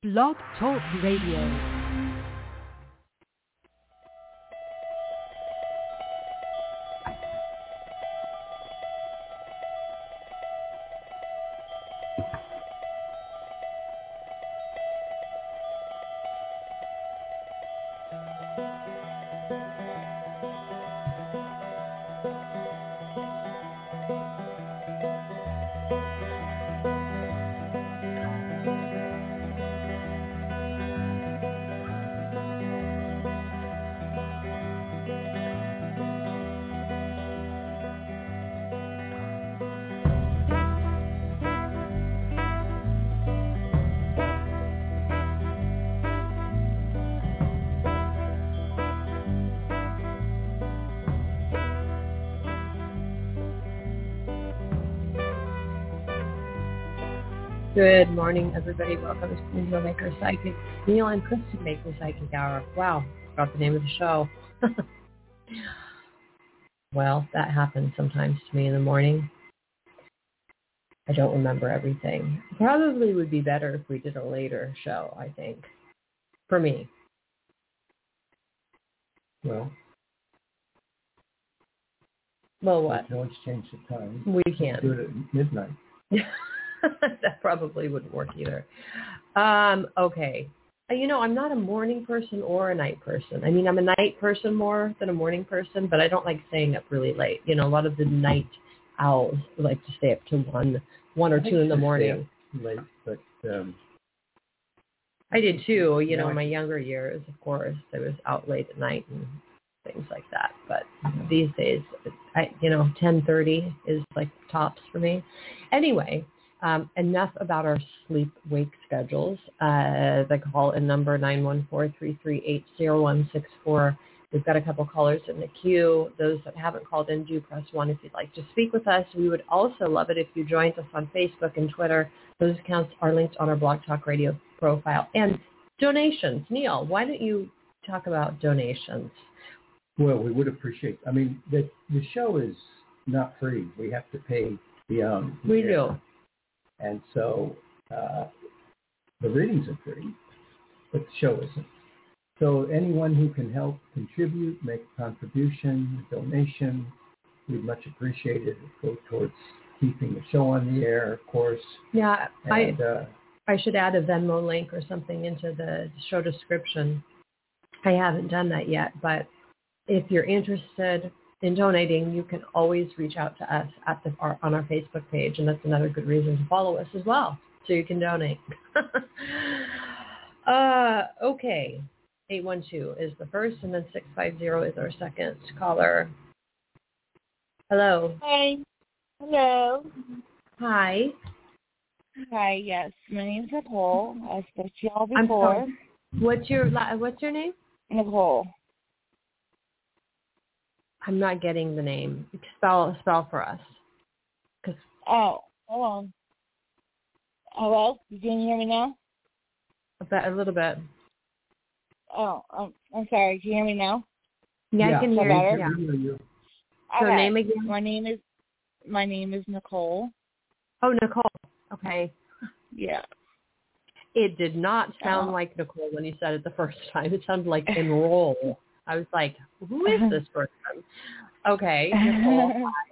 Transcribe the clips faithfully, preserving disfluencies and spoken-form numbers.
Blog Talk Radio. Good morning, everybody. Welcome to Neil Maker Psychic. Neil and Kristen Maker Psychic Hour. Wow, forgot the name of the show. Well, that happens sometimes to me in the morning. I don't remember everything. Probably would be better if we did a later show, I think. For me. Well, well, what? We can always change the time. We can. Do it at midnight. That probably wouldn't work either. Um, okay. You know, I'm not a morning person or a night person. I mean, I'm a night person more than a morning person, but I don't like staying up really late. You know, a lot of the night owls like to stay up to one, one or I two in the morning. Late, but um, I did too. You yeah, know, in my younger years, of course, I was out late at night and things like that. But these days, I, you know, ten thirty is like tops for me. Anyway. Um, enough about our sleep-wake schedules. Uh, the call-in number nine one four, three three eight, zero one six four. We've got a couple callers in the queue. Those that haven't called in, do press one if you'd like to speak with us. We would also love it if you joined us on Facebook and Twitter. Those accounts are linked on our Blog Talk Radio profile. And donations. Neil, why don't you talk about donations? Well, we would appreciate. I mean, the the show is not free. We have to pay beyond. We do. And so uh, the readings are free, but the show isn't. So anyone who can help contribute, make a contribution, a donation, we'd much appreciate it. It go towards keeping the show on the air, of course. Yeah, and, I uh, I should add a Venmo link or something into the show description. I haven't done that yet, but if you're interested in donating, you can always reach out to us at the, our, on our Facebook page, and that's another good reason to follow us as well, so you can donate. uh, okay, eight one two is the first, and then six five zero is our second caller. Hello. Hi. Hello. Hi. Hi, yes. My name's Nicole. I spoke to y'all I'm before. sorry. What's your, what's your name? Nicole. I'm not getting the name. Spell spell for us. Cause oh, hold on. Hello? You can hear me now? A, bit, a little bit. Oh, um, I'm sorry. Can you hear me now? Yeah, yeah I can hear better? you. Yeah. Okay. So name again? My name is my name is Nicole. Oh, Nicole. Okay. Yeah. It did not sound oh. like Nicole when you said it the first time. It sounded like enroll. I was like, who is this person? Okay, Nicole.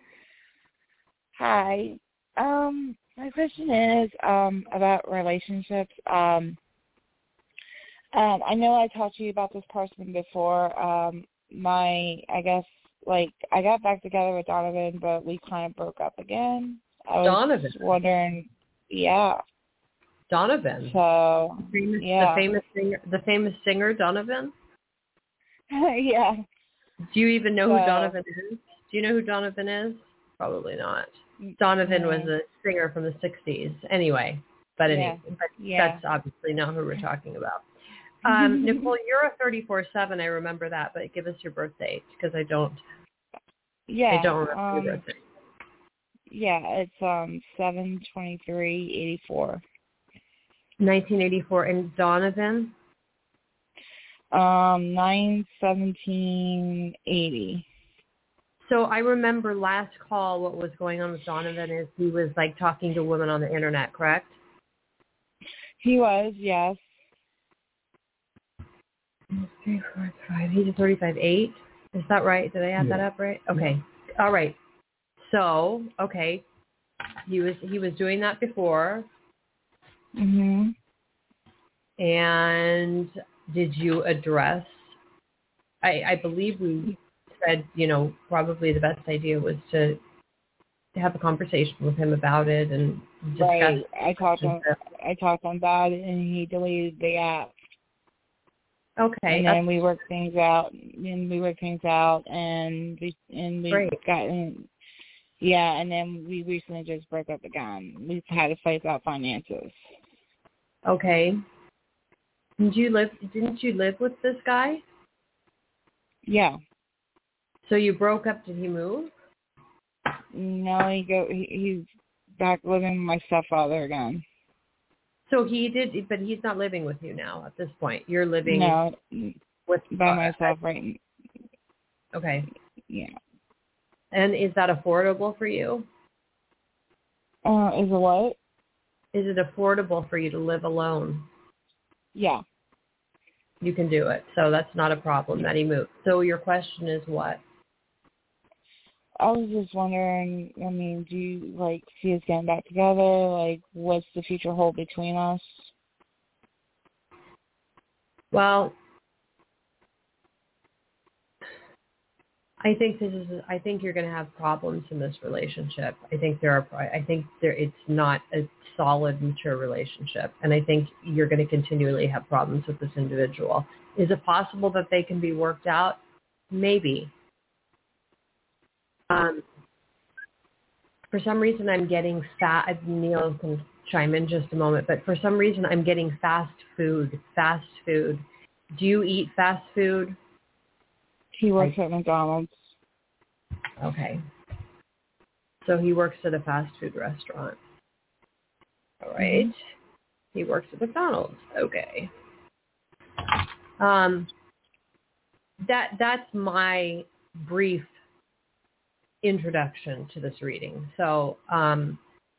Hi. Um, my question is um about relationships. Um, um, I know I talked to you about this person before. Um, my, I guess, like, I got back together with Donovan, but we kind of broke up again. I was Donovan. wondering, yeah. Donovan. So, the famous, yeah. The famous singer, the famous singer Donovan. Yeah. Do you even know so, who Donovan is? Do you know who Donovan is? Probably not. Donovan mm, was a singer from the sixties. Anyway, but anyway, yeah. but yeah. that's obviously not who we're talking about. Um, Nicole, you're a thirty-four seven. I remember that, but give us your birth date because I don't. Yeah. I don't remember um, your birth date. Yeah, it's um seven twenty three eighty four. nineteen eighty-four, and Donovan. Um, nine seventeen eighty. So I remember last call. What was going on with Donovan is he was like talking to women on the internet, correct? He was, yes. Three, four, five. He's a thirty-five eight. Is that right? Did I add Yeah. that up right? Okay. All right. So, okay. He was he was doing that before. Mhm. And did you address? I, I believe we said, you know, probably the best idea was to have a conversation with him about it and discuss. Right. I talked to him, I talked to him about it, and he deleted the app. Okay. And then we worked things out, and we worked things out, and we and we Great. gotten, yeah. And then we recently just broke up again. We had to fight about finances. Okay. Did you live? Didn't you live with this guy? Yeah. So you broke up. Did he move? No, he go. He, he's back living with my stepfather again. So he did, but he's not living with you now at this point. You're living No, with by myself right now. Okay. Yeah. And is that affordable for you? Uh, is it what? Is it affordable for you to live alone? Yeah. You can do it. So that's not a problem that he moved. So your question is what? I was just wondering, I mean, do you, like, see us getting back together? Like, what's the future hold between us? Well, I think this is, I think you're going to have problems in this relationship. I think there are, I think there, it's not a solid, mature relationship. And I think you're going to continually have problems with this individual. Is it possible that they can be worked out? Maybe. Um, for some reason, I'm getting fat. Neil can chime in just a moment, but for some reason, I'm getting fast food. Fast food. Do you eat fast food? He works I, at McDonald's. Okay. So he works at a fast food restaurant. All right. Mm-hmm. He works at McDonald's. Okay. Um. That that's my brief introduction to this reading. So um,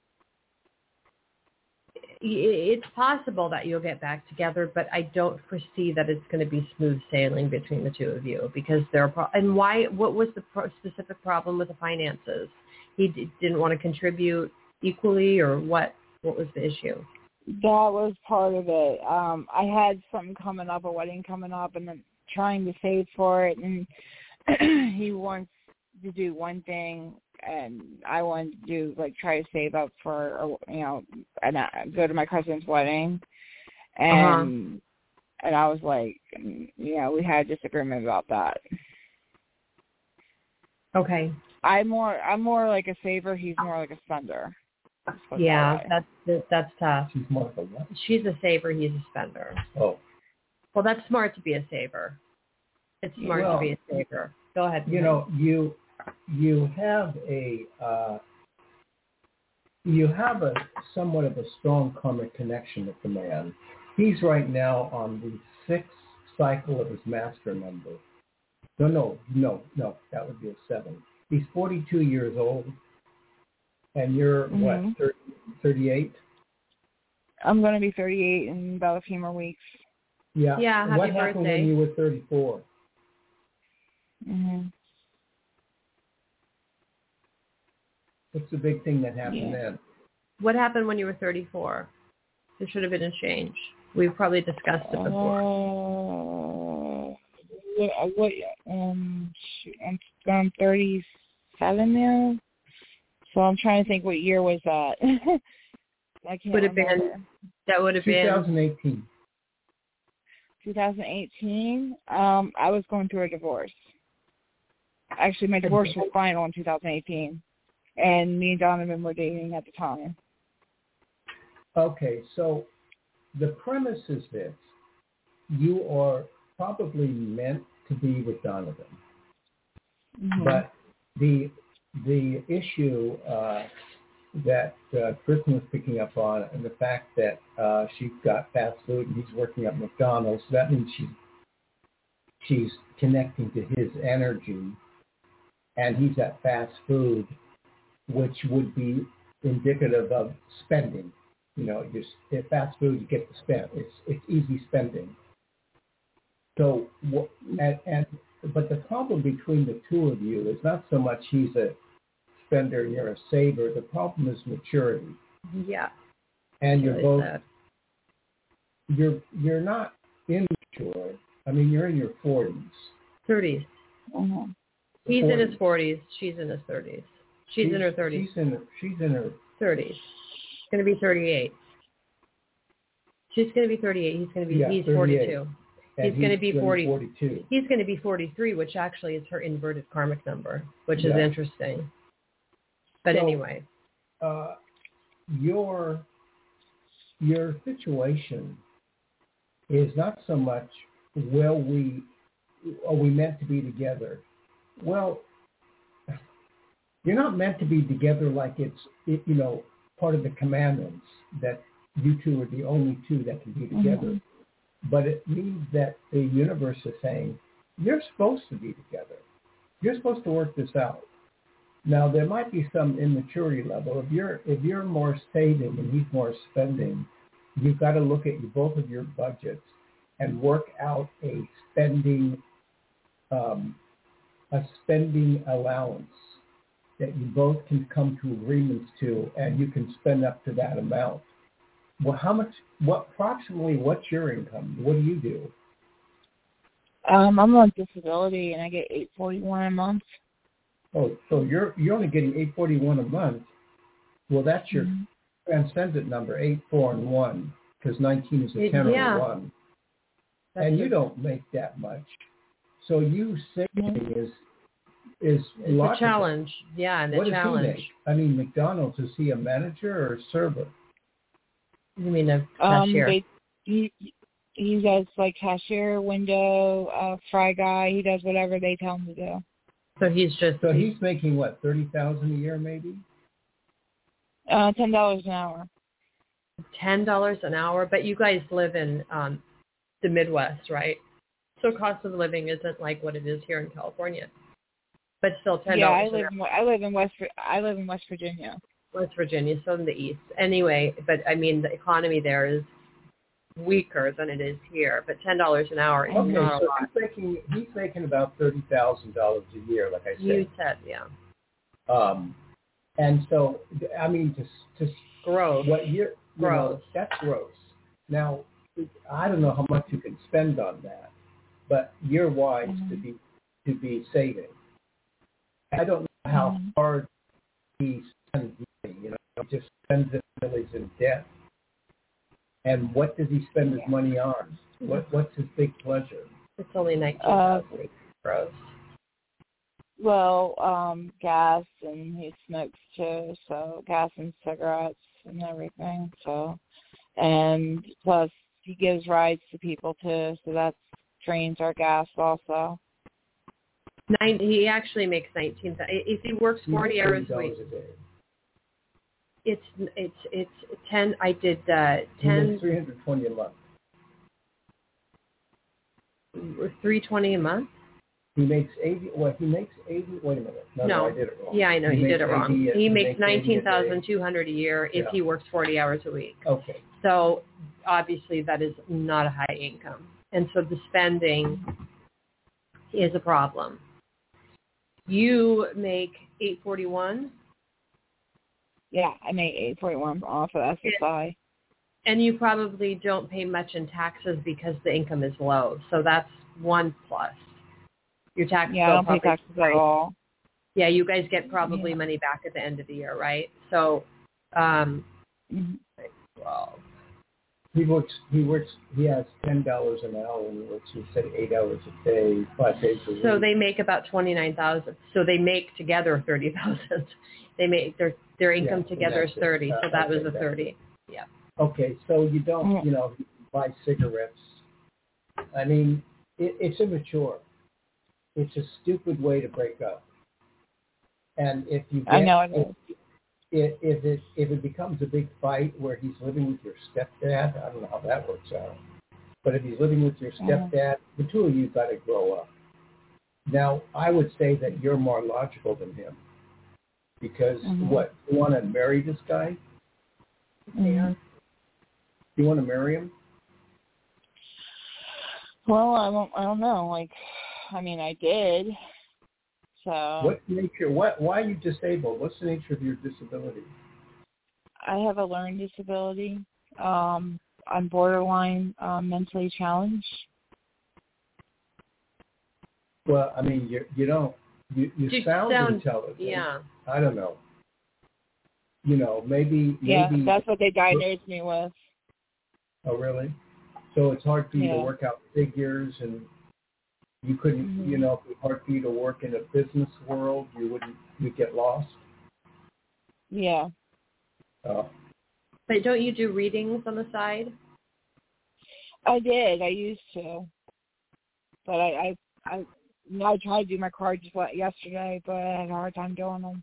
it's possible that you'll get back together, but I don't foresee that it's going to be smooth sailing between the two of you because there are pro- and why? What was the pro- specific problem with the finances? He d- didn't want to contribute equally, or what? What was the issue? That was part of it. Um, I had something coming up, a wedding coming up, and then trying to save for it, and he wants to do one thing, and I wanted to do like try to save up for, you know, and uh, go to my cousin's wedding, and uh-huh. and I was like, you know, we had a disagreement about that. Okay. I'm more I'm more like a saver. He's more like a spender. Yeah, that that's that's tough. She's more of a what? She's a saver. He's a spender. Oh. Well, that's smart to be a saver. It's smart well, to be a saver. Go ahead. You know, you you have a uh, you have a somewhat of a strong karmic connection with the man. He's right now on the sixth cycle of his master number. No, no, no, no. That would be a seven. He's forty-two years old, and you're mm-hmm. what, thirty, thirty-eight? I'm going to be thirty-eight in about a few more weeks. Yeah. Yeah. Happy what birthday. happened when you were thirty-four? Mm-hmm. What's the big thing that happened yeah. then? What happened when you were thirty-four? There should have been a change. We've probably discussed it before. Uh, what, what, um, I'm, I'm thirty-seven now, so I'm trying to think what year was that. I can't would have remember. Been, that would have been twenty eighteen. twenty eighteen. Um, I was going through a divorce. Actually, my divorce was final in two thousand eighteen, and me and Donovan were dating at the time. Okay, so the premise is this. You are probably meant to be with Donovan. Mm-hmm. But the the issue uh, that uh, Kristen was picking up on, and the fact that uh, she's got fast food and he's working at McDonald's, that means she's she's connecting to his energy, and he's at fast food, which would be indicative of spending. You know, just at fast food, you get to spend. It's it's easy spending. So, and, and but the problem between the two of you is not so much he's a spender and you're a saver. The problem is maturity. Yeah. And you're really both. sad. You're you're not immature. I mean, you're in your forties. thirties. Mm-hmm. He's forties. in his forties. She's in his thirties. She's, she's in her thirties. She's in. She's in her thirties. She's going to be thirty-eight. She's going to be thirty-eight. He's going to be. Yeah, he's thirty-eight. forty-two. And he's going to be forty. forty-two. He's going to be forty-three, which actually is her inverted karmic number, which yeah. is interesting. But so, anyway, uh, your your situation is not so much, well, we are we meant to be together? Well, you're not meant to be together like it's it, you know part of the commandments that you two are the only two that can be together. Mm-hmm. But it means that the universe is saying, you're supposed to be together. You're supposed to work this out. Now, there might be some immaturity level. If you're if you're more saving and he's more spending, you've got to look at both of your budgets and work out a spending um, a spending allowance that you both can come to agreements to, and you can spend up to that amount. Well, how much? What approximately? What's your income? What do you do? Um, I'm on disability, and I get eight forty one a month. Oh, so you're you're only getting eight forty one a month. Well, that's your mm-hmm. transcendent number, eight, four, and one, because nineteen is a ten yeah. or a one, that's and a, you don't make that much. So you saving mm-hmm. is is it's logical. a challenge. Yeah, and what a challenge. Does he make? I mean, McDonald's, is he a manager or a server? You mean a Um, cashier? they, he he does like cashier, window, uh, fry guy. He does whatever they tell him to do. So he's just. So he's making what, thirty thousand a year, maybe? Uh, ten dollars an hour. Ten dollars an hour, but you guys live in um, the Midwest, right? So cost of living isn't like what it is here in California, but still ten dollars. Yeah, I live. In, I live in West. I live in West Virginia. West Virginia, so in the east. Anyway, but I mean the economy there is weaker than it is here. But ten dollars an hour is okay, not so a lot. he's making he's making about thirty thousand dollars a year, like I said. You said, yeah. Um, and so I mean, to to gross. What you're you gross. know, that's gross. Now, I don't know how much you can spend on that, but you're wise mm-hmm. to be to be saving. I don't know how mm-hmm. hard he spends money. You know, he just spends it until he's in debt. And what does he spend his money on? What What's his big pleasure? It's only nineteen thousand uh, gross. Well, um, gas, and he smokes too, so gas and cigarettes and everything. So, and plus he gives rides to people too, so that drains our gas also. Nine, he actually makes nineteen. If he works forty hours a week, it's it's it's ten. I did uh, ten. Three hundred twenty a month. Three twenty a month. He makes eighty. What he makes eighty. Wait a minute. No, no. no I did it wrong. Yeah, I know he you did it wrong. eighty, he, he makes, makes nineteen thousand two hundred a year if yeah. he works forty hours a week. Okay. So obviously that is not a high income, and so the spending is a problem. You make eight forty one. Yeah, I make eight forty one off of S S I. And you probably don't pay much in taxes because the income is low. So that's one plus. Your tax Yeah, I don't pay taxes at all. Yeah, you guys get probably yeah. money back at the end of the year, right? So, um, mm-hmm. well, he works. He works. He has ten dollars an hour, and he works. He said eight hours a day, five days a week. So they make about twenty nine thousand. So they make together thirty thousand. They make their their income yeah, together is thirty. Uh, so that was a that. thirty. Yeah. Okay, so you don't, mm-hmm. you know, buy cigarettes. I mean, it, it's immature. It's a stupid way to break up. And if you get, I know it if, is. If, if it if it becomes a big fight where he's living with your stepdad, I don't know how that works out. But if he's living with your stepdad, mm-hmm. the two of you got to grow up. Now, I would say that you're more logical than him. Because mm-hmm. what, you want to marry this guy? Yeah. You want to marry him? Well, I don't, I don't know. Like, I mean, I did. So. What's the nature? What? Why are you disabled? What's the nature of your disability? I have a learning disability. Um, I'm borderline um, mentally challenged. Well, I mean, you you don't you, you, you sound, sound intelligent. Yeah. I don't know. You know, maybe Yeah, maybe. that's what they diagnosed me with. Oh, really? So it's hard for you Yeah. to work out figures, and you couldn't. Mm-hmm. You know, if it's hard for you to work in a business world, you wouldn't. You'd get lost. Yeah. Oh. But don't you do readings on the side? I did. I used to, but I I I, I tried to do my cards yesterday, but I had a hard time doing them.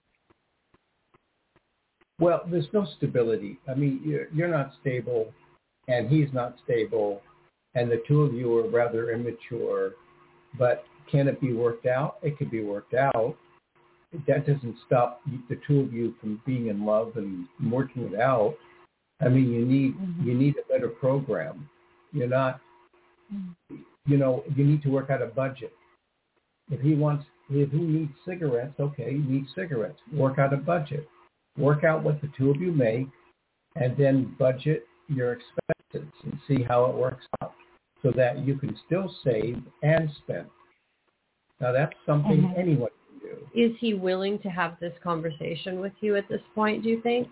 Well, there's no stability. I mean, you're, you're not stable, and he's not stable, and the two of you are rather immature. But can it be worked out? It could be worked out. That doesn't stop the two of you from being in love and working it out. I mean, you need mm-hmm. you need a better program. You're not, mm-hmm. you know, you need to work out a budget. If he wants, if he needs cigarettes, okay, he needs cigarettes. Work out a budget. Work out what the two of you make, and then budget your expenses and see how it works out so that you can still save and spend. Now, that's something mm-hmm. anyone can do. Is he willing to have this conversation with you at this point, do you think?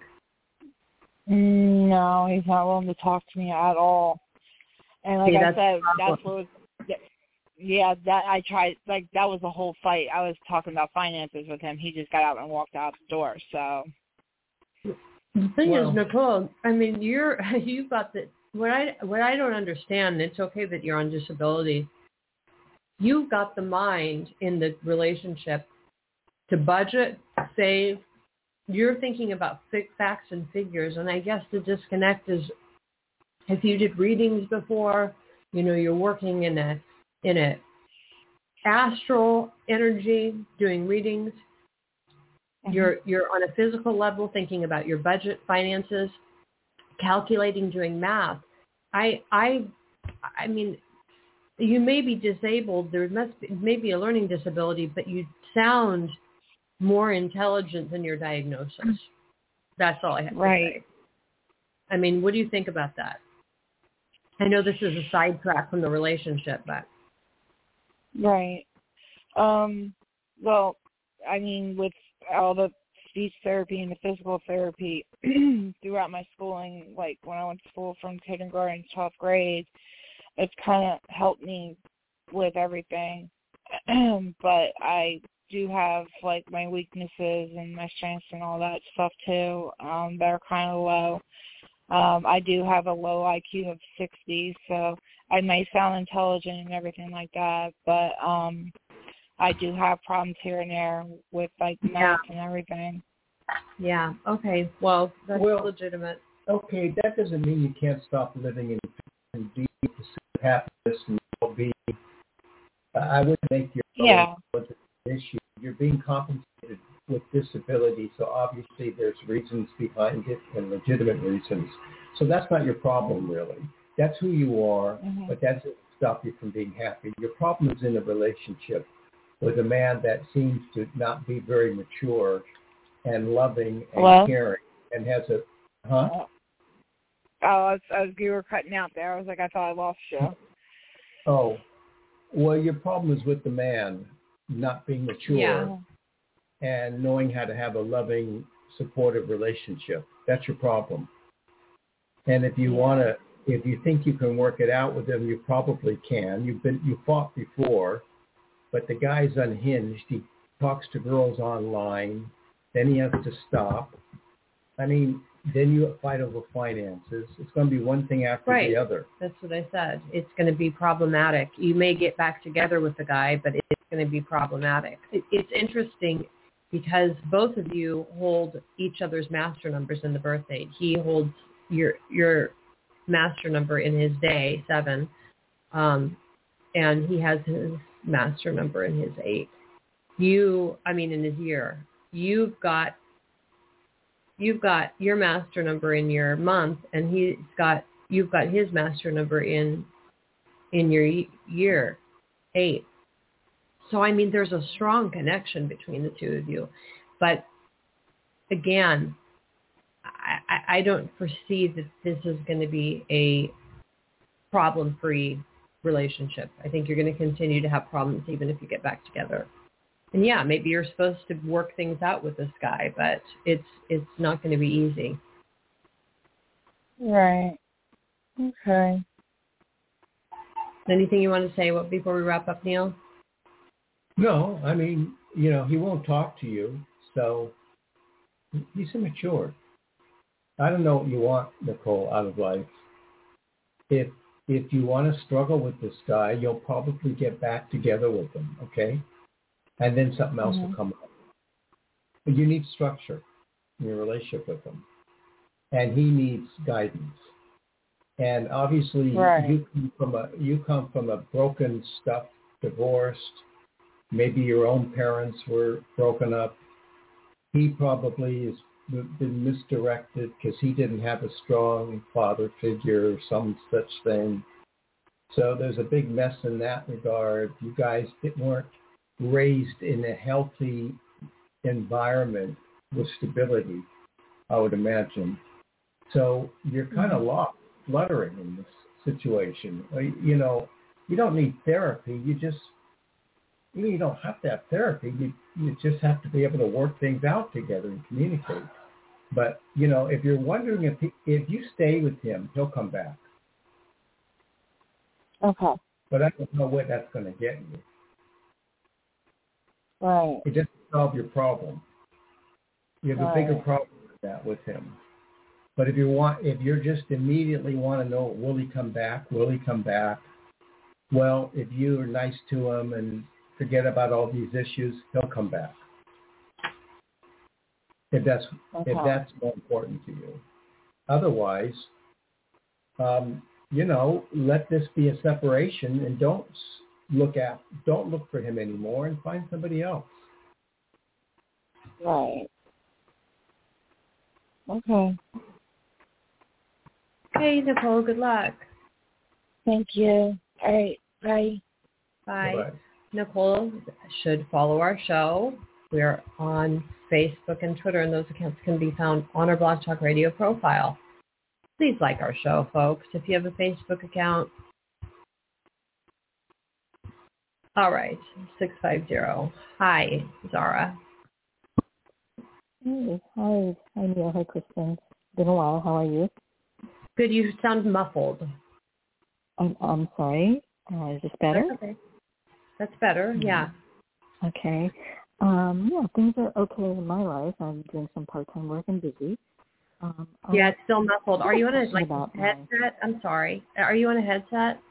No, he's not willing to talk to me at all. And like See, I said, that's what was, yeah, that I tried, like, that was the whole fight. I was talking about finances with him. He just got out and walked out the door, so. The thing well, is, Nicole, I mean, you're, you've got the, what I, what I don't understand, it's okay that you're on disability. You've got the mind in the relationship to budget, save. You're thinking about facts and figures, and I guess the disconnect is if you did readings before, you know, you're working in a in a astral energy doing readings. Mm-hmm. You're you're on a physical level thinking about your budget, finances, calculating, doing math. I I I mean, you may be disabled. There must be maybe a learning disability, but you sound more intelligent than your diagnosis. That's all I have right. to say. I mean, what do you think about that? I know this is a sidetrack from the relationship, but. Right. Um, well, I mean, with all the speech therapy and the physical therapy throughout my schooling, like when I went to school from kindergarten to twelfth grade, it's kind of helped me with everything. But I do have like my weaknesses and my strengths and all that stuff too. Um, that are kind of low. Um, I do have a low I Q of sixty, so I may sound intelligent and everything like that, but um, I do have problems here and there with like math yeah. and everything. Yeah. Okay. Well, that's well, legitimate. Okay, that doesn't mean you can't stop living in, in deep happiness and well-being. I wouldn't make your yeah. issue. You're being compensated with disability, so obviously there's reasons behind it and legitimate reasons. So that's not your problem, really. That's who you are, mm-hmm. but that doesn't stop you from being happy. Your problem is in a relationship with a man that seems to not be very mature and loving and Hello? caring and has a, huh? Oh, I was, I was, you were cutting out there. I was like, I thought I lost you. Oh, well, your problem is with the man not being mature. Yeah. And knowing how to have a loving, supportive relationship. That's your problem. And if you want to, if you think you can work it out with him, you probably can. You've been, you fought before, but the guy's unhinged. He talks to girls online. Then he has to stop. I mean, then you fight over finances. It's going to be one thing after right. the other. That's what I said. It's going to be problematic. You may get back together with the guy, but it's going to be problematic. It, it's interesting because both of you hold each other's master numbers in the birth date. He holds your your master number in his day, seven, um, and he has his master number in his eight. You, I mean, in his year. You've got you've got your master number in your month, and he's got you've got his master number in in your year, eight. So, I mean, there's a strong connection between the two of you. But again, I, I don't foresee that this is going to be a problem-free relationship. I think you're going to continue to have problems even if you get back together. And yeah, maybe you're supposed to work things out with this guy, but it's it's not going to be easy. Right. Okay. Anything you want to say before we wrap up, Neil? No, I mean, you know, he won't talk to you, so he's immature. I don't know what you want, Nicole, out of life. If if you want to struggle with this guy, you'll probably get back together with him, okay? And then something else mm-hmm. will come up. But you need structure in your relationship with him. And he needs guidance. And obviously, right. you come from a you come from a broken, stuffed, divorced. Maybe your own parents were broken up. He probably has been misdirected because he didn't have a strong father figure or some such thing. So there's a big mess in that regard. You guys weren't raised in a healthy environment with stability, I would imagine. So you're kind of lost, fluttering in this situation. You know, you don't need therapy. You just, you know, you don't have to have therapy. You, you just have to be able to work things out together and communicate. But, you know, if you're wondering if he, if you stay with him, he'll come back. Okay. But I don't know what that's going to get you. Right. It doesn't solve your problem. You have right. a bigger problem with that with him. But if you want, if you're just immediately want to know, will he come back? Will he come back? Well, if you are nice to him and forget about all these issues, he'll come back. If that's okay. if that's more important to you. Otherwise, um, you know, let this be a separation and don't look at don't look for him anymore and find somebody else. Right. Okay. Okay, Nicole, good luck. Thank you. All right. Bye. Bye. Bye-bye. Nicole should follow our show. We are on Facebook and Twitter, and those accounts can be found on our Blog Talk Radio profile. Please like our show, folks, if you have a Facebook account. All right, six five zero. Hi, Zara. Hey, hi. Hi, Neil. Hi, Kristen. Been a while. How are you? Good. You sound muffled. I'm, I'm sorry. Uh, is this better? That's okay. That's better, yeah. Okay. Um, yeah, things are okay in my life. I'm doing some part-time work and busy. Um, yeah, it's still muffled. Are you on a like headset? My... I'm sorry. Are you on a headset?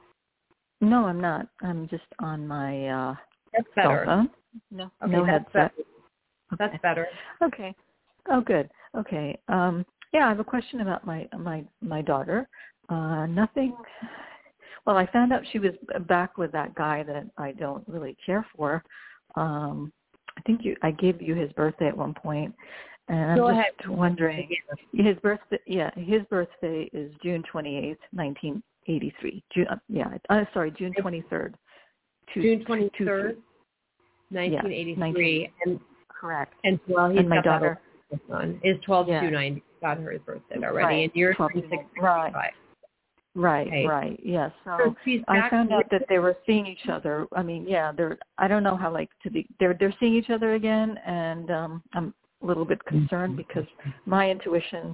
No, I'm not. I'm just on my uh, that's better. cell phone. No, okay, no that's headset. Better. That's okay. better. Okay. Oh, good. Okay. Um, yeah, I have a question about my my my daughter. Uh, nothing. Well, I found out she was back with that guy that I don't really care for. Um, I think you. I gave you his birthday at one point, and I'm Go just ahead. wondering. His birthday. Yeah, his birthday is June twenty-eighth, nineteen eighty-three. June. Yeah. Uh, sorry, June twenty-third. June twenty-third, nineteen eighty-three. Yes, and correct. And well, he's and my got daughter that son is twelve two yeah. ninety. Got her birthday already, right. and you're twelve twenty-six right. Right, okay. right, yes. So, so she's I found out with- that they were seeing each other. I mean, yeah, they're. I don't know how like to be. They're they're seeing each other again, and um, I'm a little bit concerned because my intuition,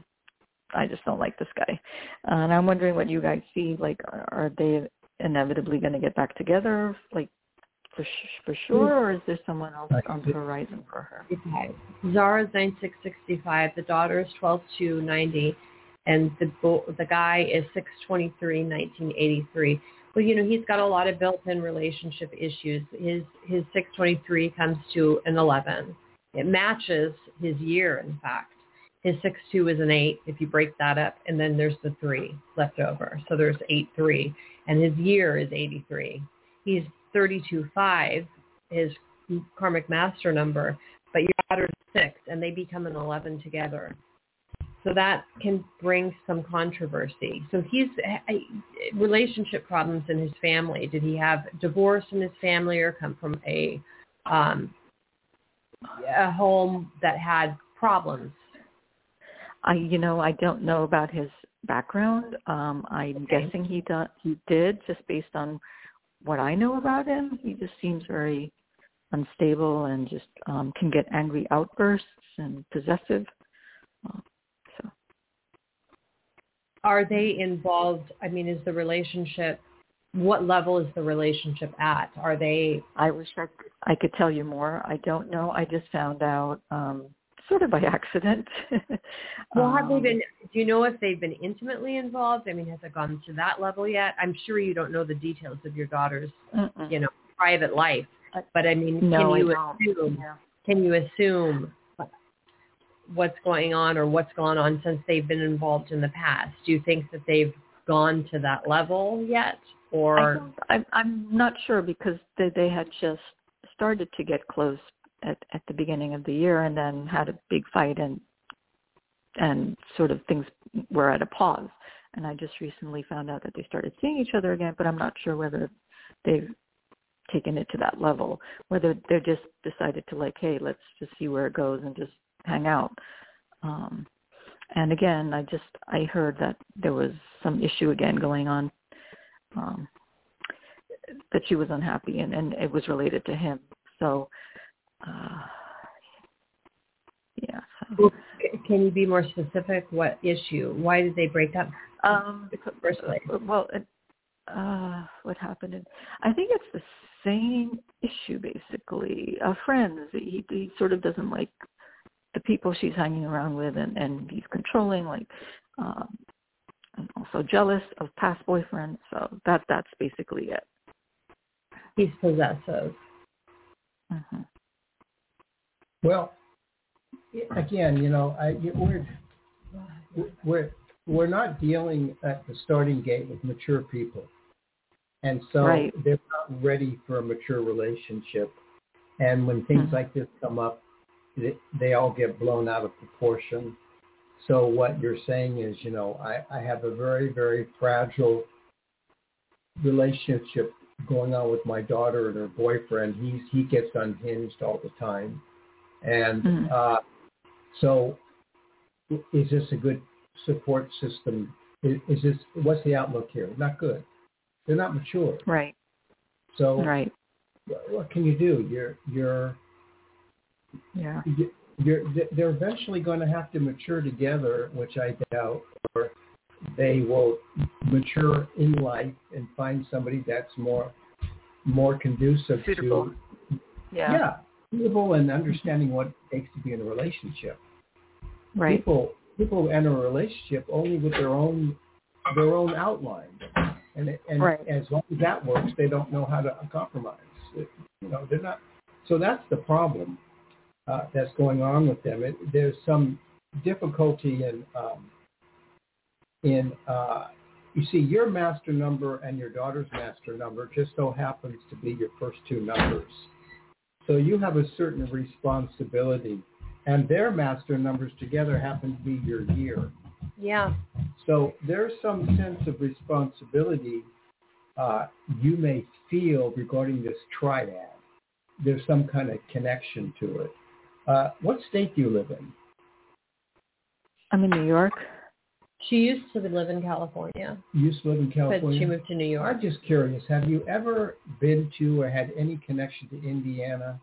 I just don't like this guy, uh, and I'm wondering what you guys see. Like, are, are they inevitably going to get back together? Like, for sh- for sure, or is there someone else on the horizon for her? Okay. Zara's nine six sixty-five. The daughter is twelve two ninety. And the the guy is six twenty-three nineteen eighty-three. Well, you know, he's got a lot of built-in relationship issues. His his six twenty-three comes to an eleven. It matches his year, in fact. His six two is an eight, if you break that up, and then there's the three left over. So there's eight three, and his year is eighty-three. He's thirty-two five, his karmic master number, but your daughter's six, and they become an eleven together. So that can bring some controversy. So he's relationship problems in his family. Did he have divorce in his family or come from a um, a home that had problems? I, you know, I don't know about his background. Um, I'm Okay. guessing he do, he did, just based on what I know about him. He just seems very unstable and just um, can get angry outbursts and possessive. Uh, so, are they involved? I mean, is the relationship? What level is the relationship at? Are they? I wish I could, I could tell you more. I don't know. I just found out. Um, sort of by accident. Well, have um, they been, do you know if they've been intimately involved? I mean, has it gone to that level yet? I'm sure you don't know the details of your daughter's, mm-mm. you know, private life, but I mean, no, can you I don't. assume, Yeah. can you assume what's going on or what's gone on since they've been involved in the past? Do you think that they've gone to that level yet? Or I don't, I'm, I'm not sure because they, they had just started to get close at, at the beginning of the year and then had a big fight and and sort of things were at a pause. And I just recently found out that they started seeing each other again, but I'm not sure whether they've taken it to that level, whether they're just decided to like, hey, let's just see where it goes and just hang out. Um, and again, I just, I heard that there was some issue again going on, um, that she was unhappy and, and it was related to him. So, uh, yeah. So. Can you be more specific? What issue? Why did they break up? Um, Firstly, well, it, uh, what happened? I think it's the same issue basically. Uh, friends. He, he sort of doesn't like the people she's hanging around with, and, and he's controlling, like, um, and also jealous of past boyfriends. So that that's basically it. He's possessive. Mm-hmm. Well, again, you know, I, we're we're we're not dealing at the starting gate with mature people, and so right. they're not ready for a mature relationship. And when things mm-hmm. like this come up, they, they all get blown out of proportion. So what you're saying is, you know, I, I have a very, very fragile relationship going on with my daughter and her boyfriend. He's he gets unhinged all the time, and mm-hmm. uh, so is this a good support system? Is, is this what's the outlook here? Not good. They're not mature. Right. So right. what can you do? You're you're yeah. You're, they're eventually going to have to mature together, which I doubt, or they will mature in life and find somebody that's more more conducive suitable. to yeah, yeah, suitable and understanding what it takes to be in a relationship. Right. People people enter a relationship only with their own their own outline, and and right. as long as that works, they don't know how to compromise. You know, they're not. So that's the problem. Uh, that's going on with them. It, there's some difficulty in um, in uh, you see your master number and your daughter's master number just so happens to be your first two numbers. So you have a certain responsibility, and their master numbers together happen to be your year. Yeah. So there's some sense of responsibility uh, you may feel regarding this triad. There's some kind of connection to it. Uh, what state do you live in? I'm in New York. She used to live in California. You used to live in California? But she moved to New York. I'm just curious. Have you ever been to or had any connection to Indiana?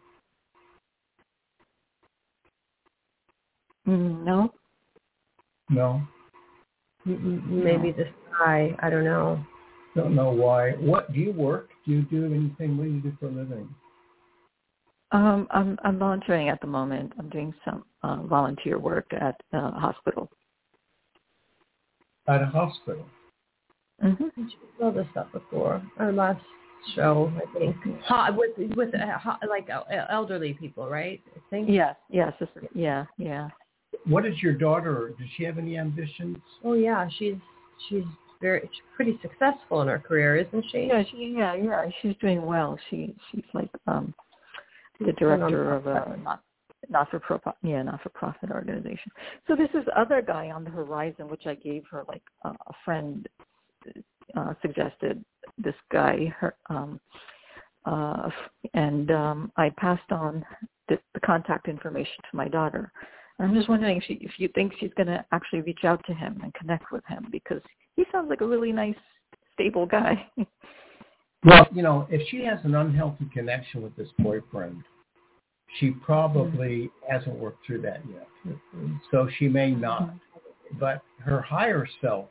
Mm, no. No? Maybe no. the sky. I don't know. Don't know why. What do you work? Do you do anything? What do you do for a living? Um, I'm I'm volunteering at the moment. I'm doing some uh, volunteer work at a hospital. At a hospital? Mm-hmm. You saw this stuff before. Our last show, I think. Ha, with with uh, ha, like uh, elderly people, right? I think. Yes. Yes. Yeah. Yeah. What is your daughter? Does she have any ambitions? Oh yeah, she's she's very she's pretty successful in her career, isn't she? Yeah. She, yeah. Yeah. She's doing well. She she's like um. the director of a not not for pro yeah not for profit organization. So this is other guy on the horizon, which I gave her, like uh, a friend uh, suggested this guy, her, um, uh, and um, I passed on the, the contact information to my daughter. And I'm just wondering if she, if you think she's going to actually reach out to him and connect with him, because he sounds like a really nice, stable guy. Well, you know, if she has an unhealthy connection with this boyfriend, she probably mm-hmm. hasn't worked through that yet. Mm-hmm. So she may not. Mm-hmm. But her higher self,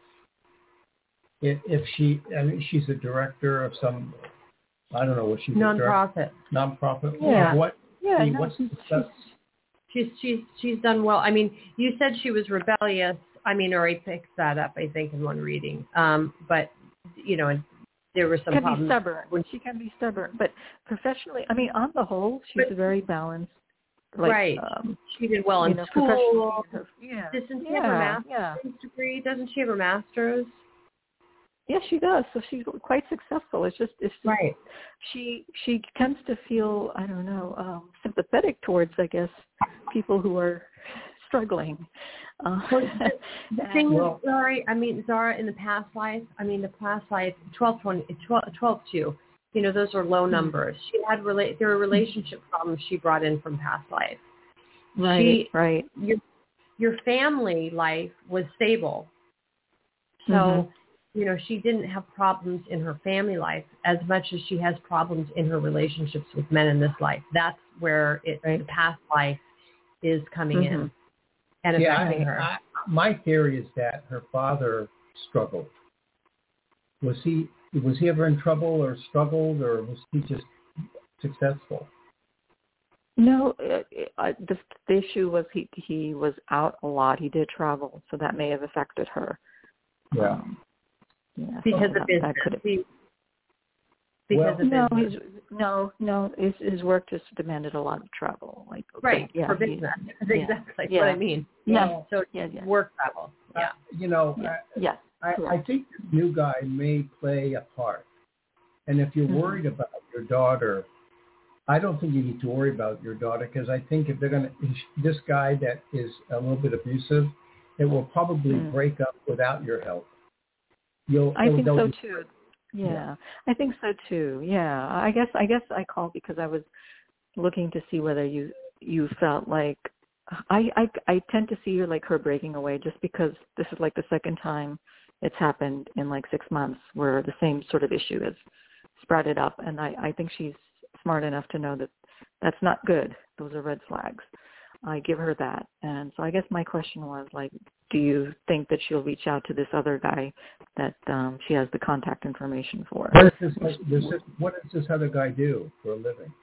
if, if she, I mean, she's a director of some, I don't know what she's non-profit. A non-profit. Yeah. What? Yeah. See, no, what's she's, the she's, she's, she's done well. I mean, you said she was rebellious. I mean, or I picked that up, I think, in one reading. Um, but, you know, there were some can problems. Be stubborn. When she can be stubborn. But professionally, I mean, on the whole, she's but, very balanced. Like, right. Um, she did well in know, school. Yeah. Doesn't she yeah. have her master's yeah. degree? Doesn't she have her master's? Yes, she does. So she's quite successful. It's just, it's just right. She she tends to feel, I don't know, um, sympathetic towards, I guess, people who are struggling. Uh, well, the, the and, thing well, is, Zara, I mean, Zara, in the past life, I mean, the past life, twelve, twenty, twelve, twelve two, you know, those are low numbers. She had, rela- there were relationship problems she brought in from past life. Right, she, right. Your, your family life was stable. So, mm-hmm. you know, she didn't have problems in her family life as much as she has problems in her relationships with men in this life. That's where it, right. the past life is coming mm-hmm. in and yeah, affecting I, her. I, my theory is that her father struggled. Was he was he ever in trouble or struggled, or was he just successful? No, uh, uh, the, the issue was he he was out a lot. He did travel, so that may have affected her. Yeah. Um, Yeah, because so of business. That he, because well, of no, business. he's, no, no. His, his work just demanded a lot of travel. Like right, yeah, for business. That's yeah, exactly yeah. what I mean. Yeah. So yeah, yeah. work travel. Yeah. Uh, you know, yeah. I, yeah. I, I think this new guy may play a part. And if you're mm-hmm. worried about your daughter, I don't think you need to worry about your daughter, because I think if they're going to, this guy that is a little bit abusive, it will probably mm. break up without your help. You'll, I think so be, too. Yeah, yeah, I think so too. Yeah, I guess I guess I called because I was looking to see whether you you felt like I I I tend to see her like her breaking away, just because this is like the second time it's happened in like six months where the same sort of issue is sprouted up, and I I think she's smart enough to know that that's not good. Those are red flags. I give her that. And so I guess my question was, like, do you think that she'll reach out to this other guy that um, she has the contact information for? What does this, this, what does this other guy do for a living?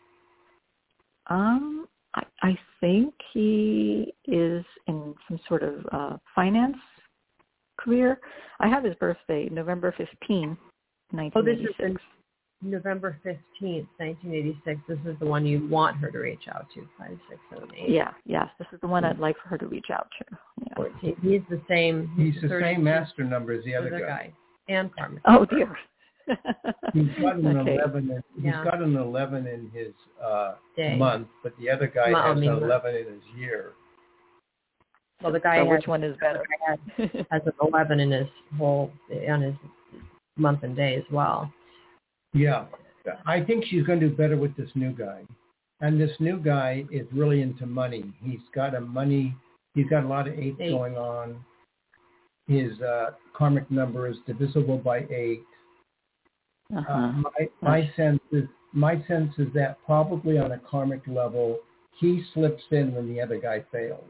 Um, I, I think he is in some sort of uh, finance career. I have his birthday, November fifteenth, nineteen eighty-six. Oh, this is November fifteenth, nineteen eighty-six. This is the one you want her to reach out to, five, six, seven, eight. Yeah, yes. This is the one I'd like for her to reach out to. Yeah. fourteen. He's the same. He's, he's the same master number as the other guy. guy. And Carmen. Oh, dear. He's got an okay. eleven. In, he's yeah. got an eleven in his uh, month, but the other guy Ma- has I mean, an eleven in his year. Well, the guy so has, which one is better? has, has an eleven in his whole on his month and day as well. Yeah, I think she's going to do better with this new guy. And this new guy is really into money. He's got a money, he's got a lot of eights eight. going on. His uh, karmic number is divisible by eight. Uh-huh. Uh, my, my sense is my sense is that probably on a karmic level, he slips in when the other guy fails.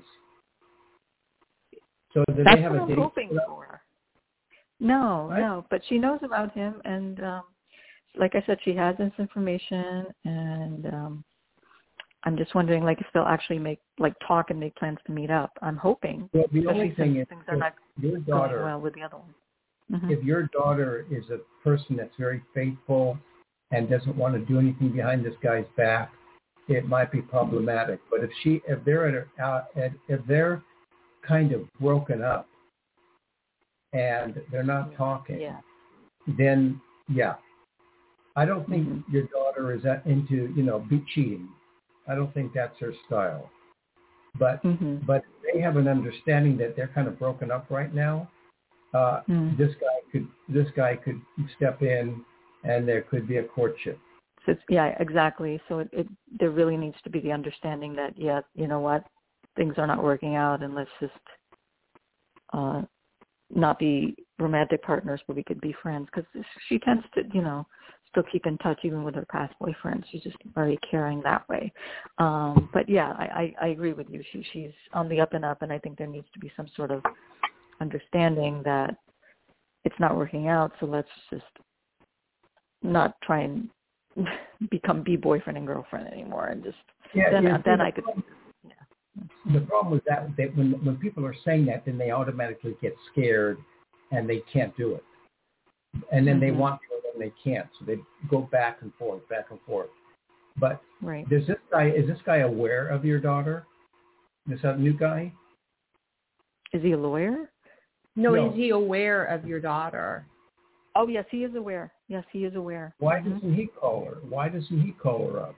So do That's they have what a I'm date hoping for? for. No, What? no, but she knows about him, and um, like I said, she has this information, and um, I'm just wondering, like, if they'll actually make like talk and make plans to meet up. I'm hoping. Well, the only thing is, things are not your daughter, going well with the other one. Mm-hmm. If your daughter is a person that's very faithful and doesn't want to do anything behind this guy's back, it might be problematic. But if she, if they're at, a, uh, at if they're kind of broken up and they're not talking, yeah. then yeah, I don't think mm-hmm. your daughter is into, you know, be cheating. I don't think that's her style. But mm-hmm. but they have an understanding that they're kind of broken up right now. Uh, mm. This guy could this guy could step in, and there could be a courtship. So it's, yeah, exactly. So it, it there really needs to be the understanding that yeah, you know what, things are not working out, and let's just uh, not be romantic partners, but we could be friends. Because she tends to, you know, still keep in touch even with her past boyfriends. She's just very caring that way. Um, but yeah, I, I, I agree with you. She she's on the up and up, and I think there needs to be some sort of understanding that it's not working out. So let's just not try and become be boyfriend and girlfriend anymore, and just Yeah, then yeah, then the I could. Problem, yeah. The problem with that, that when when people are saying that, then they automatically get scared, and they can't do it, and then mm-hmm. they want to, and they can't, so they go back and forth, back and forth. But right. does this guy is this guy aware of your daughter? This uh, new guy? Is he a lawyer? No, no, is he aware of your daughter? Oh, yes, he is aware. Yes, he is aware. Why mm-hmm. doesn't he call her? Why doesn't he call her up?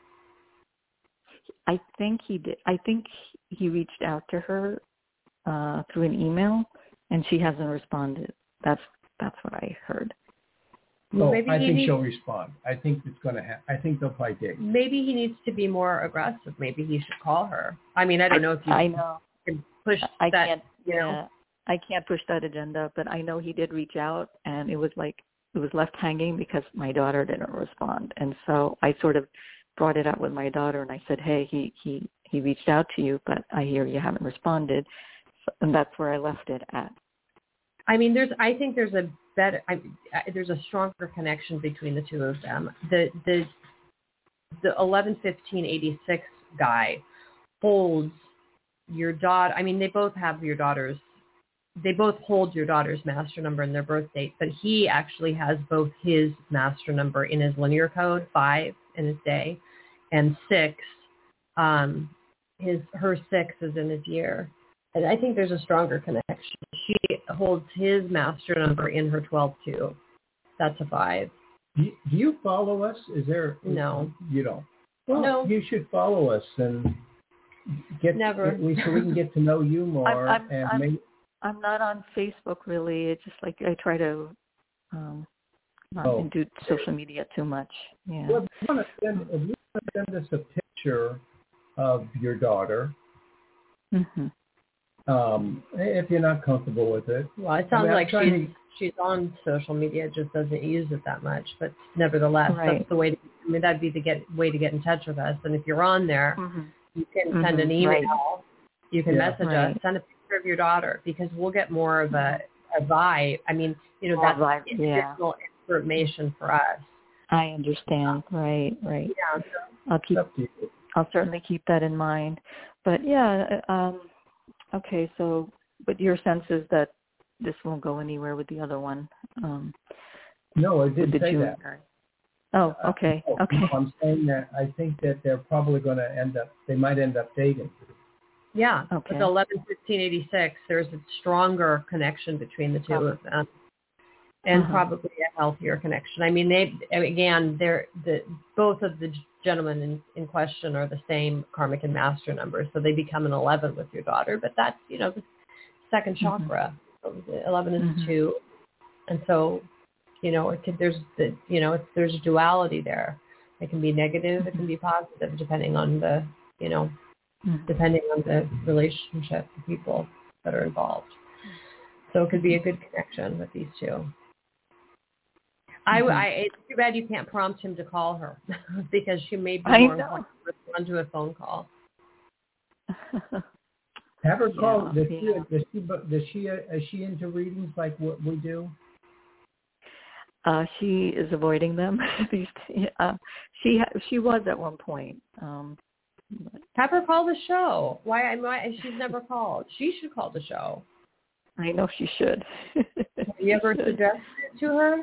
I think he did. I think he reached out to her uh, through an email, and she hasn't responded. That's that's what I heard. Well, oh, maybe I think needs, she'll respond. I think it's going to happen. I think they'll probably date. Maybe he needs to be more aggressive. Maybe he should call her. I mean, I don't know if you I know. can push I that. Can't, you yeah, know? I can't push that agenda, but I know he did reach out, and it was like it was left hanging because my daughter didn't respond, and so I sort of brought it up with my daughter, and I said, "Hey, he he he reached out to you, but I hear you haven't responded," so, and that's where I left it at. I mean, there's I think there's a better I, I, there's a stronger connection between the two of them. The the the eleven fifteen eighty-six guy holds your daughter. I mean, they both have your daughter's. They both hold your daughter's master number and their birth date, but he actually has both his master number in his linear code, five in his day, and six. Um, his her six is in his year, and I think there's a stronger connection. She holds his master number in her twelve too. That's a five. Do you, do you follow us? Is there? No, you don't. Well, no, you should follow us and get never. Get, so we can get to know you more. I'm, I'm, and I'm, maybe, I'm not on Facebook really. It's just like I try to um, not oh. do social media too much. Yeah. Well, if you want to send, if you want to send us a picture of your daughter, mm-hmm. um, if you're not comfortable with it. Well, it sounds I mean, like she's to... she's on social media, just doesn't use it that much. But nevertheless, right. that's the way. To, I mean, that'd be the get way to get in touch with us. And if you're on there, mm-hmm. you can mm-hmm. send an email. Right. You can yeah. message right. us, send a picture of your daughter, because we'll get more of a, a vibe. I mean, you know, that's vibe, additional yeah. information for us. I understand. Right, right. Yeah. I'll keep. I'll certainly keep that in mind. But yeah, um, okay. So, but your sense is that this won't go anywhere with the other one. Um, no, I didn't say June that. Guy. Oh, okay, uh, okay. I'm saying that I think that they're probably going to end up. They might end up dating. Yeah. Okay. With eleven fifteen eighty-six, there's a stronger connection between the two uh-huh. of them, and uh-huh. probably a healthier connection. I mean, they again, they're the both of the gentlemen in, in question are the same karmic and master numbers, so they become an eleven with your daughter. But that's you know the second chakra. Mm-hmm. So eleven is mm-hmm. two, and so you know it could, there's the you know it's, there's a duality there. It can be negative, mm-hmm. it can be positive, depending on the you know. Mm-hmm. depending on the relationship, the people that are involved. So it could be a good connection with these two. Mm-hmm. I, I, it's too bad you can't prompt him to call her because she may be more inclined to respond to a phone call. Have her call. Yeah, does, yeah. She, does she? Does she? Is she into readings like what we do? Uh, she is avoiding them. These, uh, she she was at one point. Um, Have her call the show. Why? Why? She's never called. She should call the show. I know she should. Have you ever suggested it to her?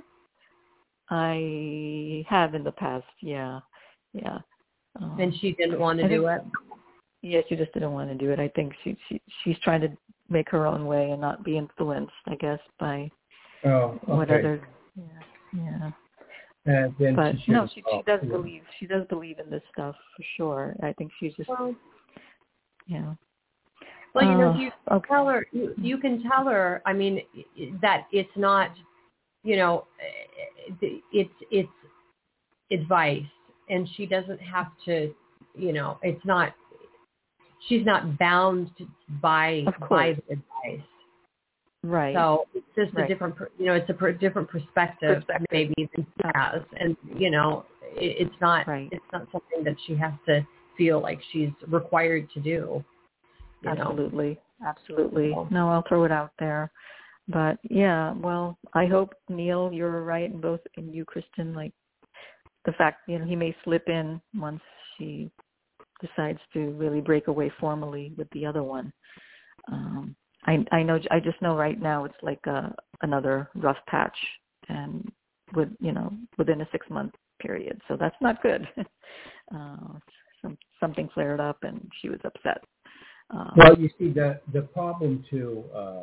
I have in the past. Yeah, yeah. Um, and she didn't want to I do think, it. Yeah, she just didn't want to do it. I think she she she's trying to make her own way and not be influenced, I guess, by oh, okay. what other. Yeah, yeah. And then but she no, she, she does yeah. believe. She does believe in this stuff for sure. I think she's just, well, yeah. Well, you know, Uh, you okay. tell her, you, you can tell her, I mean, that it's not, you know, it's, it's advice, and she doesn't have to, you know, it's not, she's not bound to by, by the advice. Right. So it's just right. a different, you know, it's a per, different perspective, perspective maybe than she has. And, you know, it, it's not, right. it's not something that she has to feel like she's required to do. You Absolutely. know? Absolutely. So. No, I'll throw it out there. But yeah, well, I hope, Neil, you're right, and both, and you, Kristen, like the fact, you know, he may slip in once she decides to really break away formally with the other one. Um, I, I know, I just know right now it's like a, another rough patch, and with, you know, within a six month period. So that's not good. uh, some, something flared up and she was upset. Um, well, you see, the, the problem too, uh,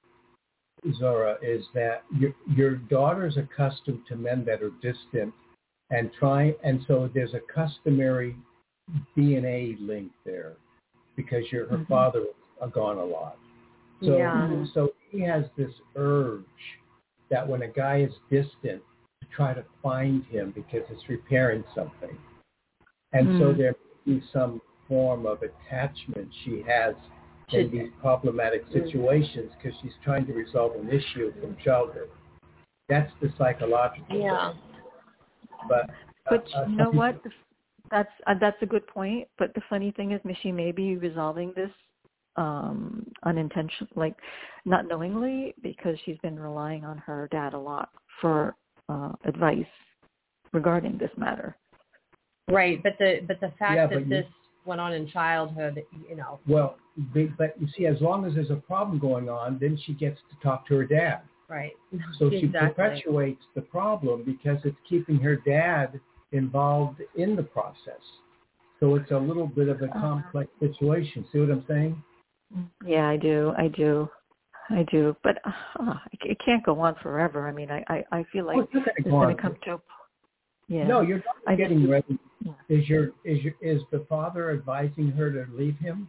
Zora, is that your, your daughter's accustomed to men that are distant and try, and so there's a customary D N A link there because your her mm-hmm. father was gone a lot. So, yeah. so he has this urge that when a guy is distant, to try to find him because it's repairing something. And mm. so there may be some form of attachment she has in these problematic situations because she's trying to resolve an issue from childhood. That's the psychological yeah. thing. But, but uh, you know what? That's uh, that's a good point. But the funny thing is, she may be resolving this um, unintentionally, like not knowingly, because she's been relying on her dad a lot for uh, advice regarding this matter. Right, but the but the fact yeah, that you, this went on in childhood, you know. Well, but you see, as long as there's a problem going on, then she gets to talk to her dad. Right. So exactly. she perpetuates the problem because it's keeping her dad involved in the process. So it's a little bit of a complex uh, situation. See what I'm saying? Yeah, I do. I do. I do. But uh, it can't go on forever. I mean, I, I, I feel like oh, it's, it's going to come to. Yeah. No, you're not I getting just, ready. Yeah. Is your is your is the father advising her to leave him?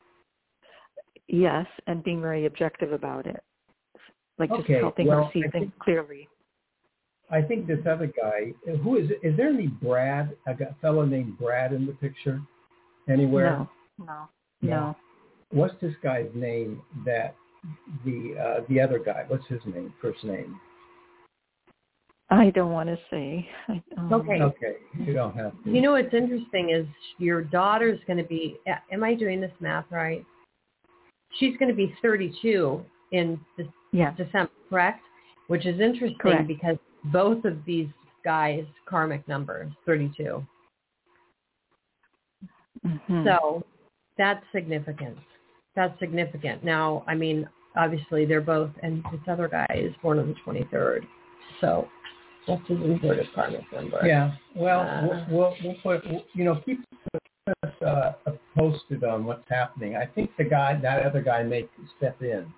Yes, and being very objective about it, like just okay, helping well, her see I things think, clearly. I think this other guy, who is is there any Brad? A fellow named Brad in the picture anywhere? No, no, no. no. What's this guy's name? That the uh, the other guy. What's his name? First name? I don't want to say. I, um, okay. Okay. You don't have to. You know what's interesting is your daughter's going to be, am I doing this math right? She's going to be thirty-two in yeah. December, correct? Which is interesting correct. because both of these guys' karmic numbers, thirty-two. Mm-hmm. So that's significant. That's significant. Now, I mean, obviously they're both, and this other guy is born on the twenty-third. So what's his inverted karmic number? Yeah. Well, uh, we'll, we'll, we'll put, you know, keep us uh, posted on what's happening. I think the guy, that other guy may step in.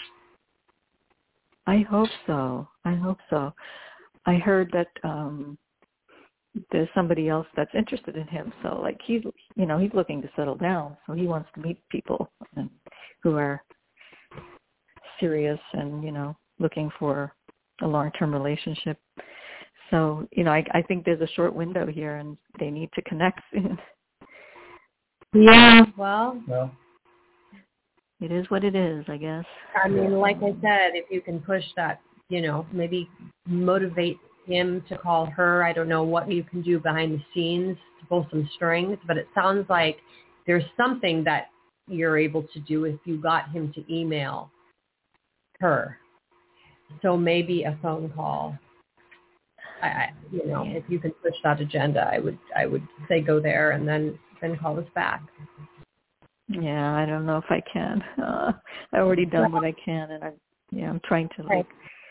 I hope so. I hope so. I heard that um there's somebody else that's interested in him. So like he's, you know, he's looking to settle down. So he wants to meet people and, who are serious and, you know, looking for a long-term relationship. So, you know, I, I think there's a short window here and they need to connect soon. Yeah, well, well, it is what it is, I guess. I mean, like I said, if you can push that, you know, maybe motivate him to call her. I don't know what you can do behind the scenes to pull some strings, but it sounds like there's something that you're able to do if you got him to email her. So maybe a phone call. I, I you know, if you can push that agenda, I would, I would say go there and then, then call us back. Yeah, I don't know if I can. Uh, I already done what I can, and I'm, yeah, I'm trying to like,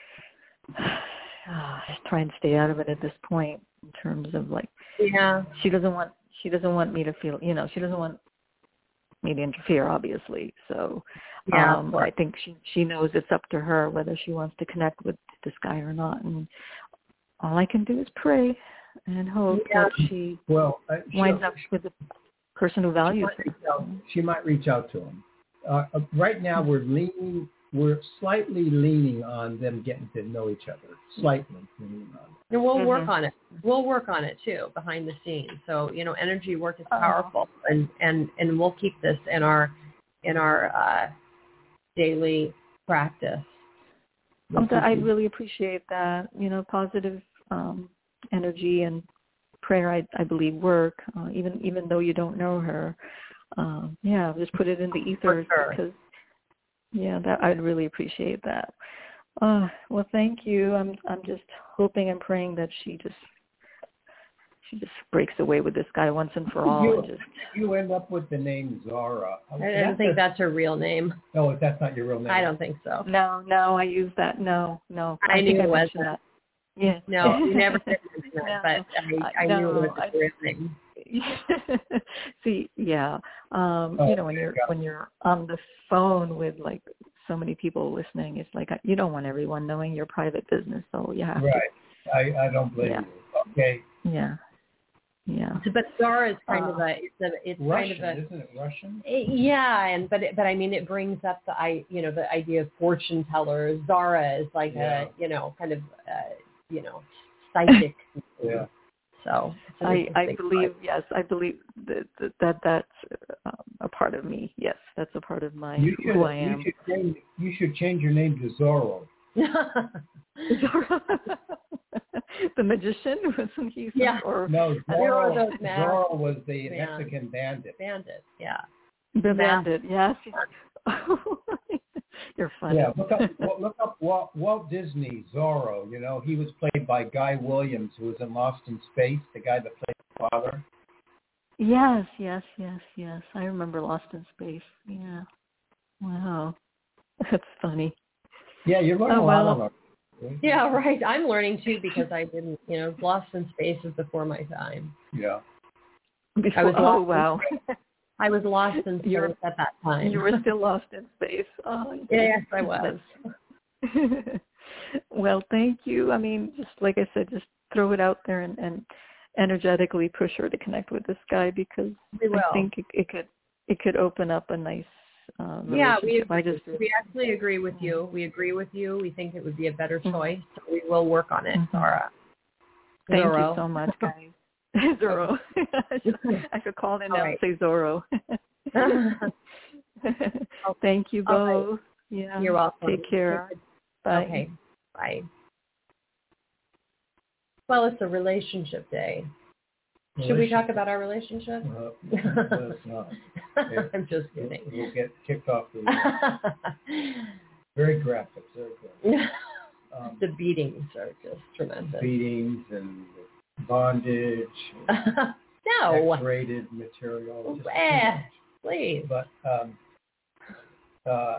uh, try and stay out of it at this point in terms of like, yeah, she doesn't want, she doesn't want me to feel, you know, she doesn't want me to interfere, obviously. So, yeah, um, I think she she knows it's up to her whether she wants to connect with this guy or not, and all I can do is pray and hope yeah. that she well, uh, winds up with a person who values she her. out, she might reach out to him. uh, right now we're leaning, we're slightly leaning on them getting to know each other. Slightly leaning on it. And we'll Mm-hmm. work on it. We'll work on it too, behind the scenes. So, you know, energy work is Oh. powerful, and, and, and we'll keep this in our in our uh, daily practice. Um, I really appreciate that. You know, positive um, energy and prayer, I, I believe, work. Uh, even even though you don't know her, um, yeah, just put it in the ethers sure. because, yeah, that I'd really appreciate that. Uh, well, thank you. I'm I'm just hoping and praying that she just she just breaks away with this guy once and for all. You, and just you end up with the name Zara. I don't think that's her real name. No, that's not your real name. I don't think so. no, no, I use that. No, no, I, I, knew think I it mentioned wasn't. that. Yeah. No, you never did mention that, No, but I, I no, knew it was I- her real name. See, yeah, um, Oh, you know, when you're yeah. when you're on the phone with like so many people listening, it's like you don't want everyone knowing your private business, so you have Right. I, I don't blame Yeah. you. Okay. to. Yeah, yeah. So, but Zara is kind Uh, of a it's a it's Russian, kind of a isn't it Russian? it- yeah, and but it, but I mean it brings up the I you know the idea of fortune tellers. Zara is like Yeah. a you know kind of uh, you know psychic. Yeah. So it's an I, I interesting believe, part. yes, I believe that, that, that that's um, a part of me. Yes, that's a part of my You should, who I am. You should, change, you should change your name to Zorro. The magician, wasn't he? Some, Yeah. Or No, There are Zorro, those masks. Zorro was the Yeah. Mexican bandit. Bandit, yeah. the Mask. bandit, yes. You're funny. Yeah, look up, look look up Walt, Walt Disney, Zorro. You know, he was played by Guy Williams, who was in Lost in Space, the guy that played the father. Yes, yes, yes, yes. I remember Lost in Space. Yeah. Wow. That's funny. Yeah, you're learning Oh, a lot well. on it. Yeah, right. I'm learning too because I didn't, you know, Lost in Space is before my time. Yeah. Before, I was oh, lost in wow. I was lost in space You're- at that time. You were still lost in space. Oh, Yes, I was. Well, thank you. I mean, just like I said, just throw it out there and, and energetically push her to connect with this guy because We will. I think it, it could it could open up a nice uh, Yeah, we relationship. I agree. just we actually agree with you. We agree with you. We think it would be a better Mhm. choice. So we will work on it, Mhm. Zara. thank Zorro. you so much, guys. Zorro. I could call in All now right. and say Zorro. Thank you All right. both. Yeah. You're welcome. Take care. Bye. Okay. Bye. Well, it's a relationship day. Should we talk about our relationship? Uh, let's not. Okay. I'm just We'll, kidding. we'll get kicked off the very graphic, very graphic. Um, The beatings are just tremendous. beatings and bondage, No. X-rated material. Just too Eh, much. please. But um, uh,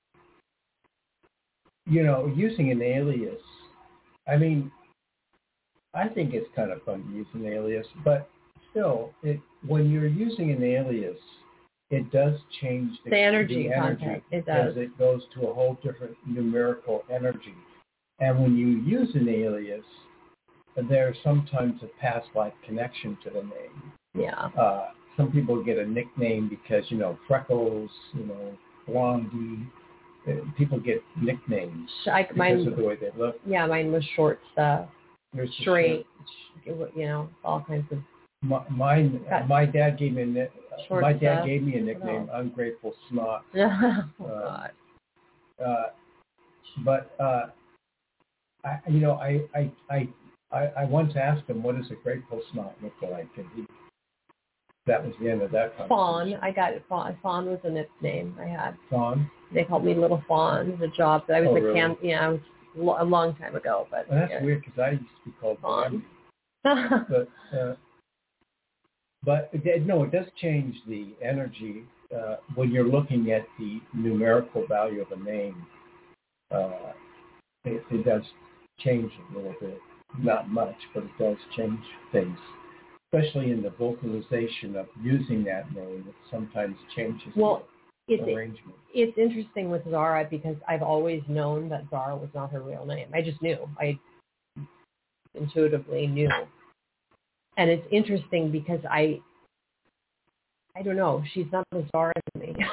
you know, using an alias. I mean, I think it's kind of fun to use an alias, but still, it, when you're using an alias, it does change the, The energy the energy content. It does. because it goes to a whole different numerical energy. And when you use an alias, there's sometimes a past life connection to the name. Yeah. Uh, some people get a nickname because, you know, Freckles, you know, Blondie. Uh, People get nicknames I, because mine, of the way they look. yeah, mine was short stuff, There's the straight, you know, all kinds of. My, mine, Got- my dad gave me a nick- Short my dad stuff. gave me a nickname, Oh. Ungrateful Snot. oh Uh, God. Uh, but uh, I, you know, I, I, I, I, I once asked him, "What does a grateful snot look like?" And he, that was the end of that Fawn. conversation. I got it. Fawn. Fawn was a nickname I had. Fawn. They called me Little Fawn. It was a job that I was Oh, a really? can. Yeah, I was lo- a long time ago, but. Well, that's yeah. weird because I used to be called Fawn. Bambi. But uh, but it, no, it does change the energy uh, when you're looking at the numerical value of a name. Uh, it, it does change a little bit. Not much, but it does change things. Especially in the vocalization of using that name, it sometimes changes Well, the it's arrangement. it's interesting with Zara because I've always known that Zara was not her real name. I just knew. I intuitively knew. And it's interesting because I, I don't know, she's not the Zara to me.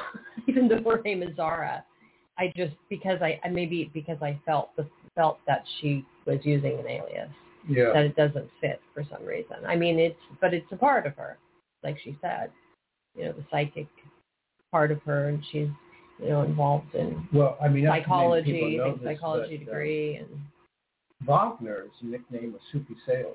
even though her name is Zara. I just because I maybe because I felt the, felt that she was using an alias. Yeah. That it doesn't fit for some reason. I mean, it's but it's a part of her, like she said, you know, the psychic part of her, and she's you know involved in well, I mean, psychology, know big this, psychology but, degree, uh, and Wagner's nickname was Soupy Sales.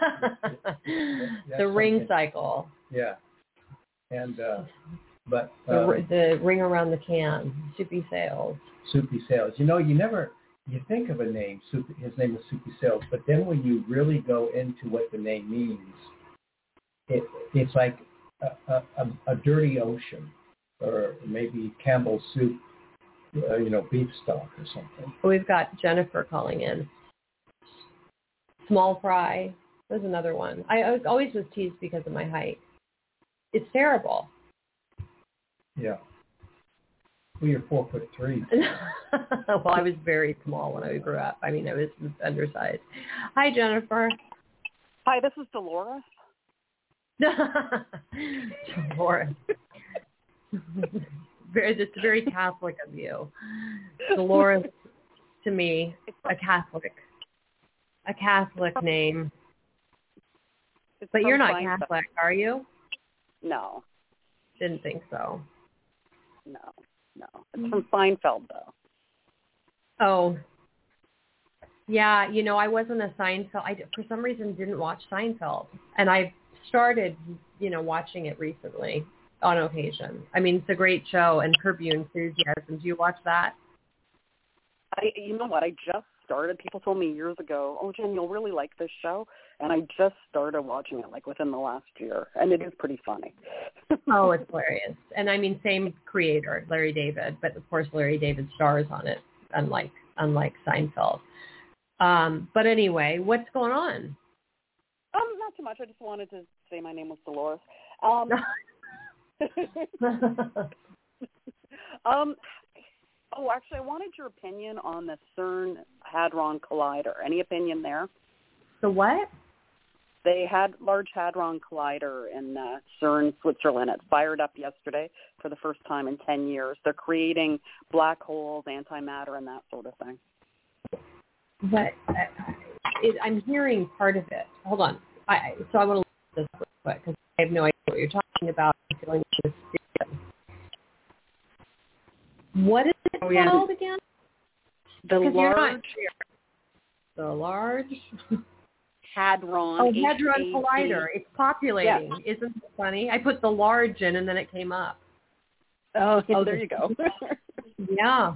the ring cycle. Yeah, and uh, but the, um, the ring around the can, Soupy Sales. Soupy Sales. You know, you never you think of a name. Soupy, his name was Soupy Sales, but then when you really go into what the name means, it it's like a, a, a dirty ocean, or maybe Campbell's soup, uh, you know, beef stock or something. We've got Jennifer calling in. Small fry was another one. I, I always was teased because of my height. It's terrible. Yeah. Well, you're four foot three. Well, I was very small when I grew up. I mean, I was undersized. Hi, Jennifer. Hi, this is Dolores. Dolores. Very, it's very Catholic of you. Dolores, to me, a Catholic. A Catholic name. It's But you're not Seinfeld. Catholic, are you? No, Didn't think so. no, no. It's from Seinfeld, though. Oh. Yeah, you know, I wasn't a Seinfeld. I, for some reason, didn't watch Seinfeld. And I started, you know, watching it recently on occasion. I mean, it's a great show, and Curb Your Enthusiasm. Do you watch that? I, you know what? I just started. People told me years ago, "Oh, Jen, you'll really like this show," and I just started watching it like within the last year, and it is pretty funny. Oh, it's hilarious. And I mean, same creator, Larry David, but of course, Larry David stars on it, unlike unlike Seinfeld. Um, but anyway, what's going on? Um, not too much. I just wanted to say my name was Dolores. Um, um. Oh, actually, I wanted your opinion on the CERN Hadron Collider. Any opinion there? The what? They had Large Hadron Collider in uh, CERN, Switzerland. It fired up yesterday for the first time in ten years. They're creating black holes, antimatter, and that sort of thing. But uh, it, I'm hearing part of it. Hold on. I, so I want to look at this real quick because I have no idea what you're talking about. I'm feeling this. What is it Oh, yeah. called again? The large The large hadron. Oh, Hadron H A D. Collider. It's populating. Yes. Isn't it funny? I put the large in and then it came up. Oh, oh there you go. Yeah.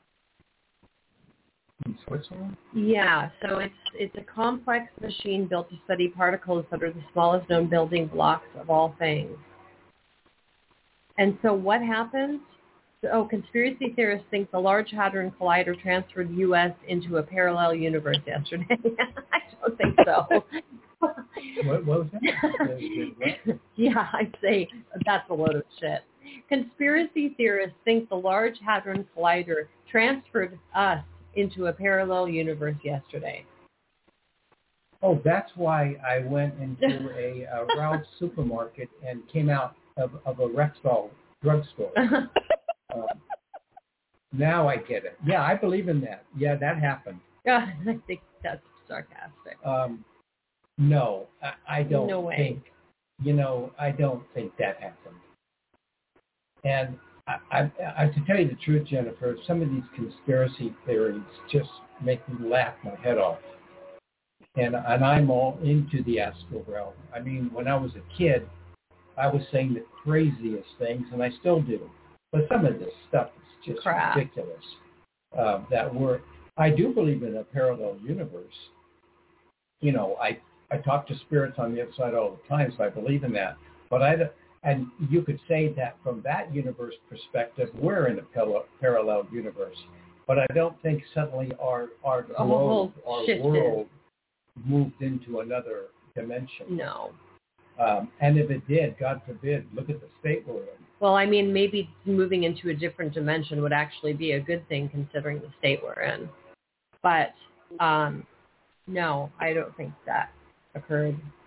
In Switzerland? Yeah. So it's it's a complex machine built to study particles that are the smallest known building blocks of all things. And so what happens? Oh, conspiracy theorists think the Large Hadron Collider transferred U S into a parallel universe yesterday. I don't think so. What, what was that? Yeah, I'd say that's a load of shit. Conspiracy theorists think the Large Hadron Collider transferred us into a parallel universe yesterday. Oh, that's why I went into a, a Ralph's supermarket and came out of, of a Rexall drugstore. Um, now I get it. Yeah, I believe in that. Yeah, that happened. Yeah, I think that's sarcastic. Um, no, I, I don't No way. think, you know, I don't think that happened. And I, I, I, to tell you the truth, Jennifer, some of these conspiracy theories just make me laugh my head off. And, and I'm all into the astral realm. I mean, when I was a kid, I was saying the craziest things, and I still do. But some of this stuff is just Crap. ridiculous. Uh, that we're, I do believe in a parallel universe. You know, I, I talk to spirits on the other side all the time, so I believe in that. But I, and you could say that from that universe perspective, we're in a par- parallel universe. But I don't think suddenly our our globe, Oh, our shifted. world moved into another dimension. No. Um, and if it did, God forbid, look at the state we're in. Well, I mean, maybe moving into a different dimension would actually be a good thing considering the state we're in. But um, no, I don't think that occurred.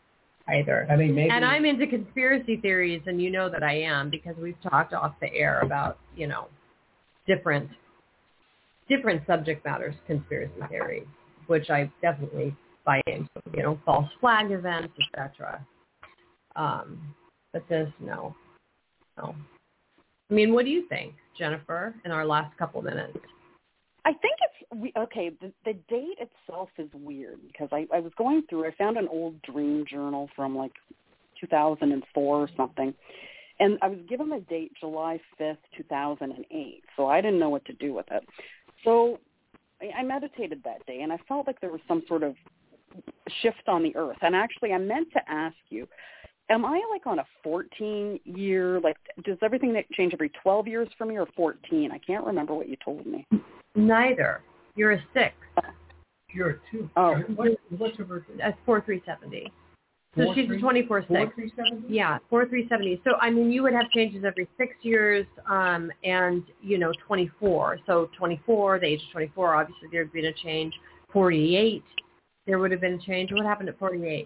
either. I mean, maybe. And I'm into conspiracy theories, and you know that I am because we've talked off the air about, you know, different different subject matters, conspiracy theories, which I definitely buy into, you know, false flag events, et cetera. Um, but this, no, no. I mean, what do you think, Jennifer, in our last couple minutes? I think it's, we, okay, the, the date itself is weird because I, I was going through, I found an old dream journal from like two thousand four or something, and I was given the date July fifth, two thousand eight, so I didn't know what to do with it. So I, I meditated that day, and I felt like there was some sort of shift on the earth. And actually, I meant to ask you, am I like on a fourteen-year, like, does everything change every twelve years for me or fourteen? I can't remember what you told me. Neither. You're a six. You're a two. Oh. What, what's her birthday? That's four three seventy. So Four, she's three, a twenty-four six. four three seventy? Yeah, four three seventy. So, I mean, you would have changes every six years um, and, you know, twenty-four. So twenty-four, the age of twenty-four, obviously there would have been a change. forty-eight, there would have been a change. What happened at forty-eight?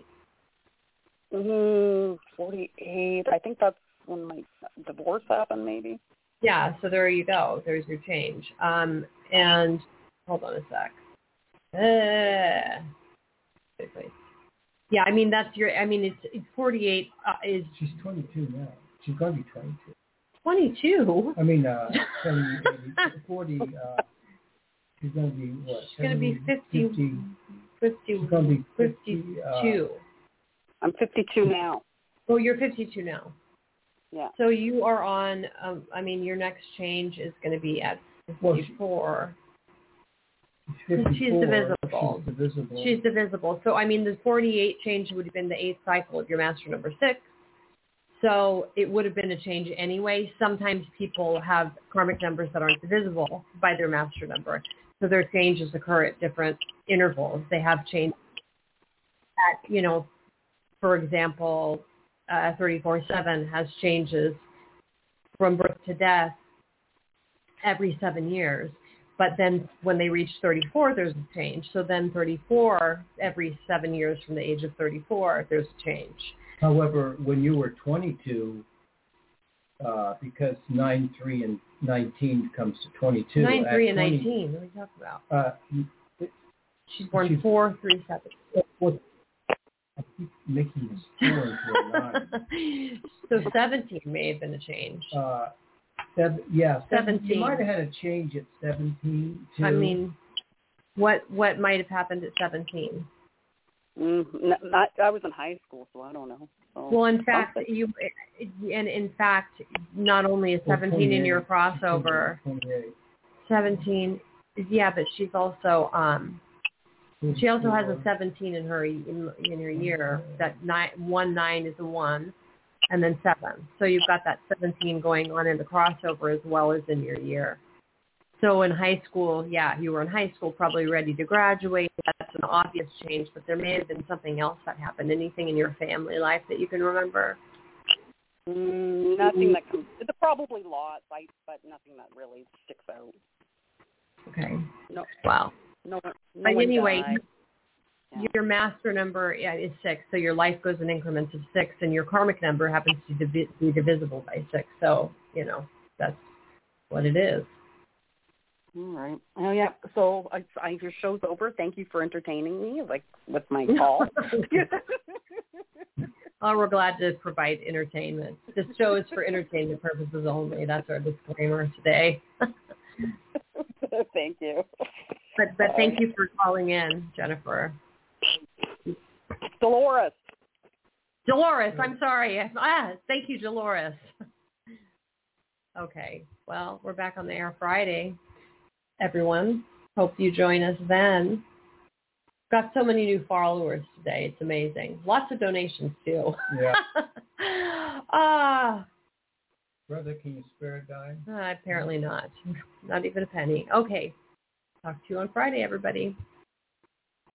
Mm, forty-eight. I think that's when my divorce happened, maybe. Yeah, so there you go. There's your change. Um, and hold on a sec. Uh, wait, wait. Yeah, I mean, that's your, I mean, it's, it's forty-eight uh, is... She's twenty-two now. She's going to be twenty-two. twenty-two? I mean, uh, seventy, forty, uh, she's going to be, what? She's going to be fifty, fifty, fifty, she's going to be fifty, fifty-two. Uh, I'm fifty-two now. Oh, you're fifty-two now. Yeah. So you are on, um, I mean, your next change is going to be at fifty-four. She's She's divisible. She's divisible. She's divisible. So, I mean, the forty-eight change would have been the eighth cycle of your master number six. So it would have been a change anyway. Sometimes people have karmic numbers that aren't divisible by their master number. So their changes occur at different intervals. They have changed at, you know, for example, uh, thirty-four seven has changes from birth to death every seven years. But then when they reach thirty-four, there's a change. So then thirty-four, every seven years from the age of thirty-four, there's a change. However, when you were twenty-two, uh, because nine, three, and nineteen comes to twenty-two. nine, three, and twenty, nineteen. What are you talking about? Uh, it, She's born she's, four, three, seven. What, I keep making this four into a nine. So seventeen may have been a change. Uh, seven, yeah, seventeen. You might have had a change at seventeen, too. I mean, what what might have happened at seventeen? Mm, not, not, I was in high school, so I don't know. So, well, in fact, something. you and in fact, not only is seventeen in your crossover, seventeen, yeah, but she's also um, she also has a seventeen in her in, in her year. That nine, one nine is a one, and then seven. So you've got that seventeen going on in the crossover as well as in your year. So in high school, yeah, you were in high school, probably ready to graduate. That's an obvious change, but there may have been something else that happened. Anything in your family life that you can remember? Mm, nothing that comes. It's probably lots, I, but nothing that really sticks out. Okay. No. Wow. No. no but anyway, yeah. your master number yeah, is six, so your life goes in increments of six, and your karmic number happens to divi- be divisible by six. So you know that's what it is. All right. Oh yeah. So I, I, your show's over. Thank you for entertaining me, like with my call. Oh, we're glad to provide entertainment. This show is for entertainment purposes only. That's our disclaimer today. Thank you. But but thank you for calling in, Jennifer. Dolores. Dolores, I'm sorry. Ah, thank you, Dolores. Okay. Well, we're back on the air Friday. Everyone, hope you join us then. Got so many new followers today. It's amazing. Lots of donations too. Yeah. Ah. Brother, can you spare a dime? Uh, apparently not. Not even a penny. Okay. Talk to you on Friday, everybody.